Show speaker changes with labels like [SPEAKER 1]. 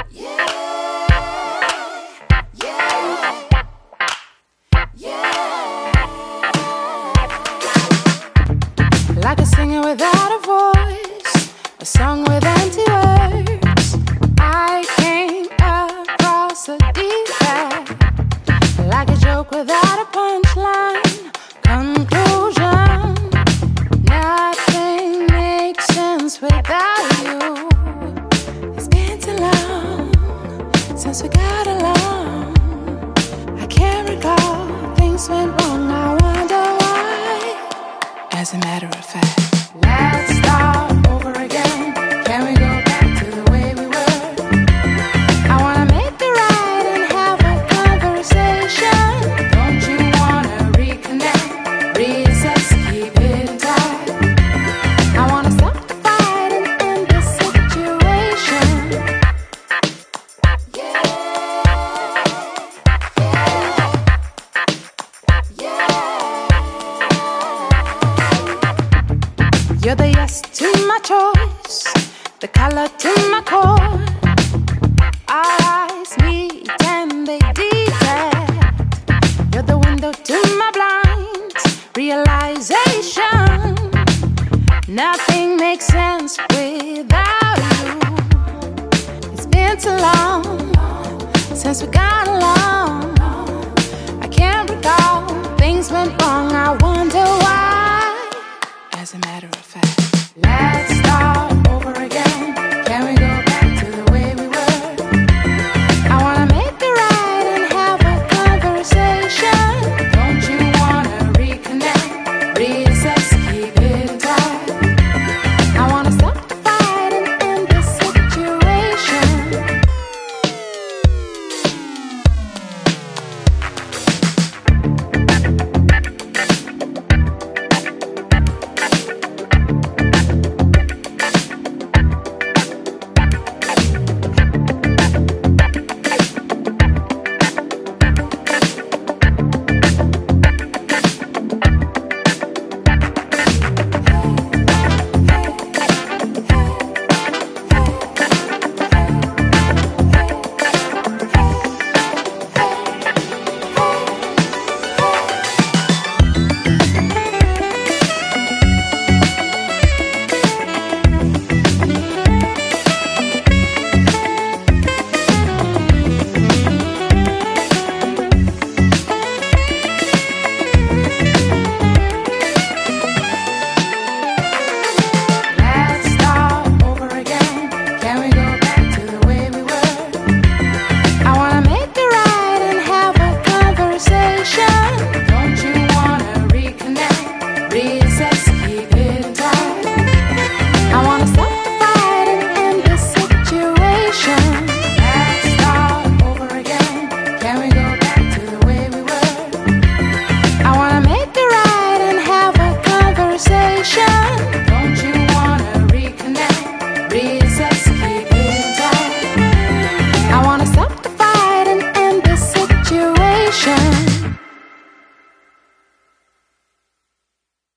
[SPEAKER 1] Like a singer without a voice, a song with empty words. I came across a defect, like a joke without a punchline. Conclusion: nothing makes sense without you. It's been too long since we got along. I can't recall things went wrong. I wonder why. As a matter of fact, let's start over again. Can we go back to the way we were? I wanna make it right and have a conversation. Don't you wanna reconnect, recess, keep it tight? I wanna stop the fight and end this situation. Yeah, yeah, yeah. You're the yes to my choice, the color to my core. Our eyes meet and they detect. You're the window to my blinds, realization. Nothing makes sense without you. It's been too long since we got along. I can't recall things went wrong. I wonder why. As a matter of fact, let's start over again. Can we go back to the way we were? I wanna make it right and have a conversation. Don't you wanna reconnect, recess, keep it tight? I wanna stop the fight and end this situation. I wanna stop the fight and end this situation.